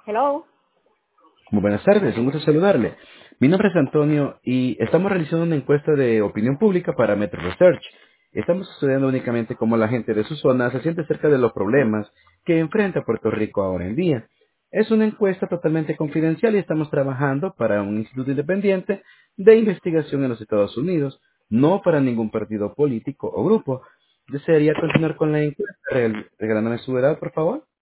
Hello. Muy buenas tardes, un gusto saludarle. Mi nombre es Antonio y estamos realizando una encuesta de opinión pública para Metro Research. Estamos estudiando únicamente cómo la gente de su zona se siente acerca de los problemas que enfrenta Puerto Rico ahora en día. Es una encuesta totalmente confidencial y estamos trabajando para un instituto independiente de investigación en los Estados Unidos, no para ningún partido político o grupo. ¿Desearía continuar con la encuesta regalándome su edad, por favor?